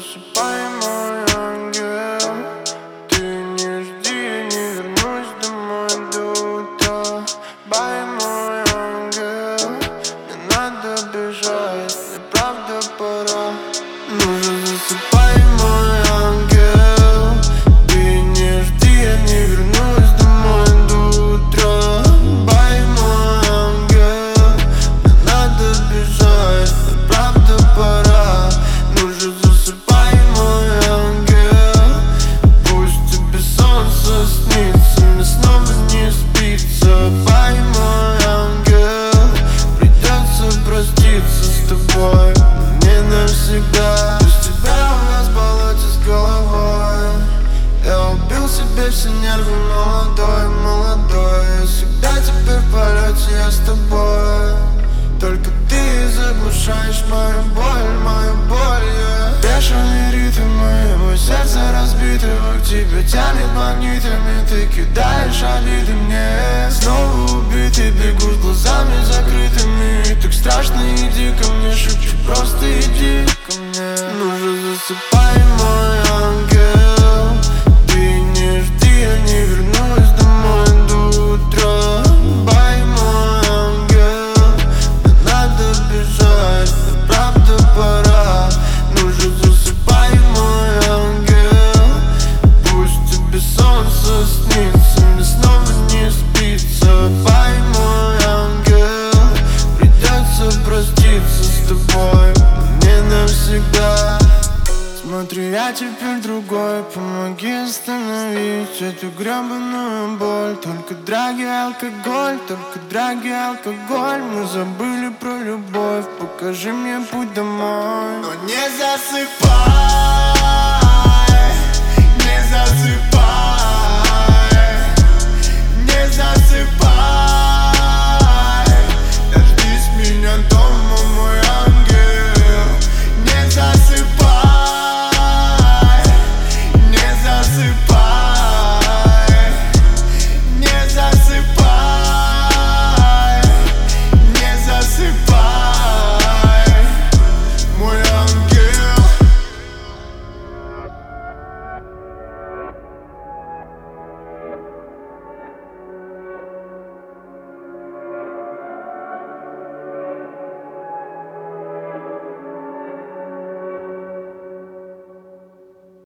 засыпай, мой ангел. Ты не жди, я не вернусь домой до утра. Бай, мой ангел, не надо бежать, мне правда пора. Ну же засыпай, мой ангел. Ты не жди, я не вернусь домой до утра. Бай, мой ангел, не надо бежать, мне правда пора. Ну же засыпай, мой ангел. Пусть тебе солнце снится, мне снова не спится. Бай, мой ангел, придется проститься с тобой, но не навсегда. Без тебя у нас болоте с головой. Я убил себе все нервы, молодой. Я всегда теперь в полете, я с тобой. Только ты заглушаешь мою боль, yeah. Бешеный ритм моего сердца разбитого к тебе тянет магнитами. Ты кидаешь обиды мне. Снова убитый, бегу с глазами закрытыми. Так страшно, иди ко мне, шепчу, просто иди ко мне. Ну же засыпай, мой ангел. Ты не жди, я не вернусь домой до утра. Бай, мой ангел, не надо бежать, мне правда пора. Ну же засыпай, мой ангел. Пусть тебе солнце снится, мне снова не спится. Бай, мой ангел, придется проститься с тобой, но не навсегда. Смотри, я теперь другой, помоги остановить эту гребаную боль. Только драги, алкоголь, мы забыли про любовь. Покажи мне путь домой, но не засыпай.